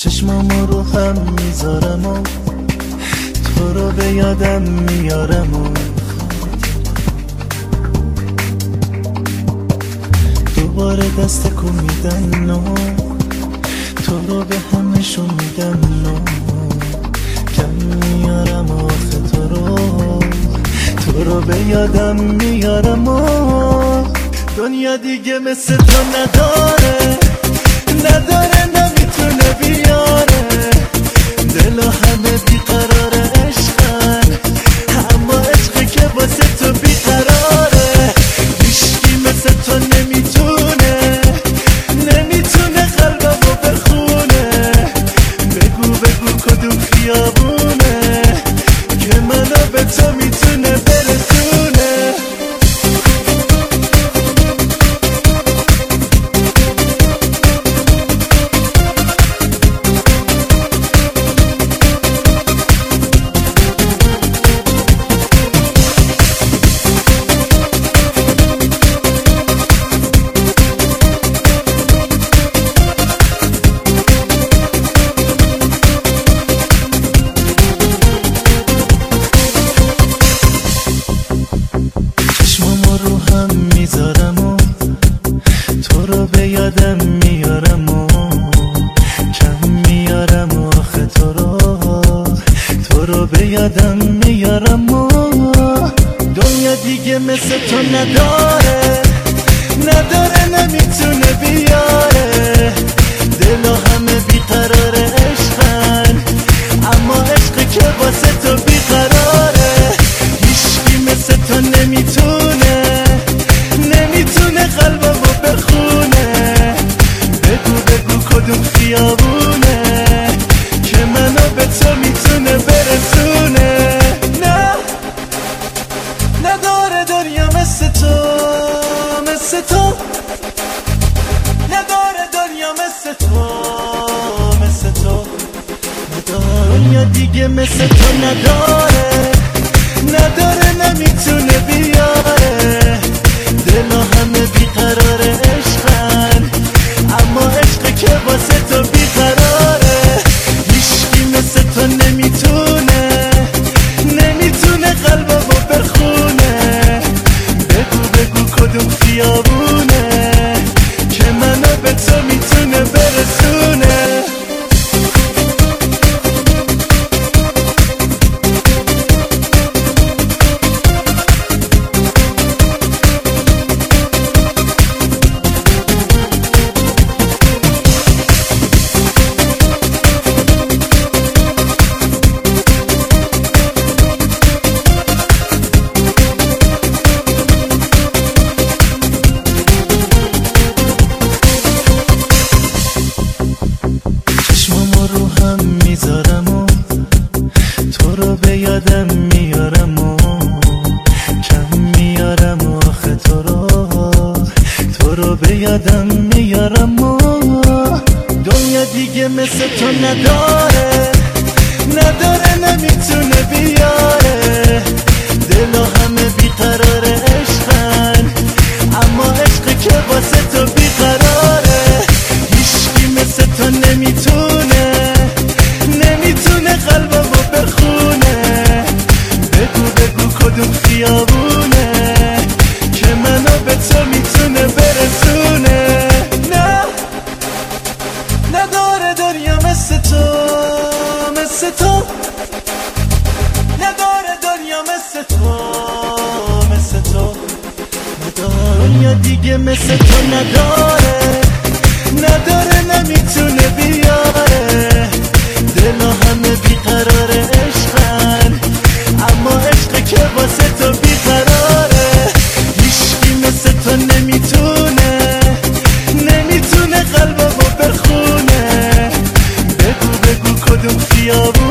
چشمامو رو هم میذارم و تو رو به یادم میارم و دوباره دست کو میدن و تو رو به همشون میگم نو کم میارم آخه تو رو به یادم میارم و دنیا دیگه مثل تو نداره نمیتونه بیاره دلا همه بیقرار عشقن اما عشقی که واسه تو بیقراره هیچکی مثل تو نمیتونه قلبمو بخونه بگو کدوم خیابونه که منو به تو میتونه برسونه میذارم و تو رو به یادم میارم و کم میارم آخه تو رو به یادم میارم و دنیا دیگه مثل تو نداره نمیتونه بیاره دلا همه بیقرار عشقن اما عشقی که واسه تو بیقراره هیچکی مثل تو نمیتونه قلبمو بخونه بگو کدوم خیابونه که منو به تو میتونه برسونه نداره دنیا مثل تو نداره دنیا مثل تو دنیا دیگه مثل تو نداره نمیتونه بیاره دلا همه بیقرار عشقن اما عشقی که واسه تو بیقراره هیچکی مثل تو نمیتونه قلبمو بخونه بگو کدوم خیابونه که منو به تو میتونه برسونه میذارم و تو رو به یادم میارم و کم میارم آخه تو رو به یادم میارم و دنیا دیگه مثل تو نداره نمیتونه بیاره دلا همه بیقرار عشقن اما عشقی که واسه تو بیقراره هیچکی مثل تو نمیتونه قلبمو بخونه بگو کدوم خیابونه که منو به تو میتونه برسونه نداره دنیا مثل تو نداره دنیا مثل تو دنیا دیگه مثل تو نداره نمیتونه بیاره دلا همه بیقرار عشقن اما عشقی که واسه تو بیقراره هیچکی مثل تو نمیتونه قلبمو بخونه بگو کدوم خیابونه